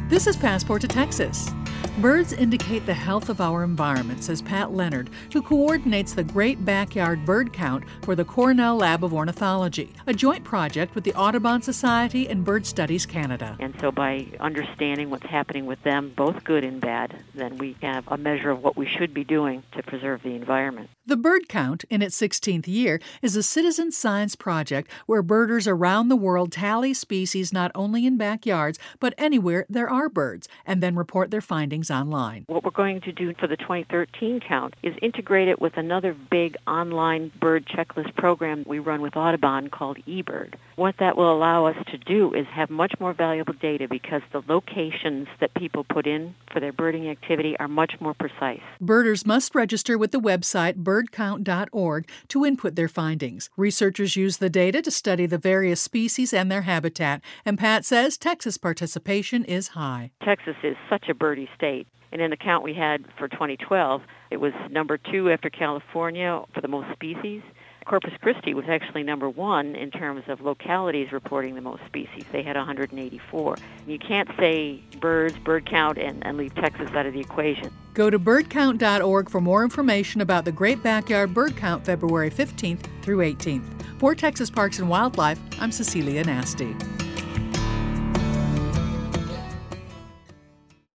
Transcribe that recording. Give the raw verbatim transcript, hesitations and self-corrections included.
This is Passport to Texas. Birds indicate the health of our environment, says Pat Leonard, who coordinates the Great Backyard Bird Count for the Cornell Lab of Ornithology, a joint project with the Audubon Society and Bird Studies Canada. And so by understanding what's happening with them, both good and bad, then we have a measure of what we should be doing to preserve the environment. The Bird Count, in its sixteenth year, is a citizen science project where birders around the world tally species not only in backyards, but anywhere there are birds, and then report their findings online. What we're going to do for the twenty thirteen count is integrate it with another big online bird checklist program we run with Audubon called eBird. What that will allow us to do is have much more valuable data because the locations that people put in for their birding activity are much more precise. Birders must register with the website bird count dot org to input their findings. Researchers use the data to study the various species and their habitat, and Pat says Texas participation is high. Texas is such a birdie state. And in the count we had for twenty twelve, it was number two after California for the most species. Corpus Christi was actually number one in terms of localities reporting the most species. They had one hundred eighty-four. You can't say birds, bird count, and, and leave Texas out of the equation. Go to bird count dot org for more information about the Great Backyard Bird Count February fifteenth through eighteenth. For Texas Parks and Wildlife, I'm Cecilia Nasty.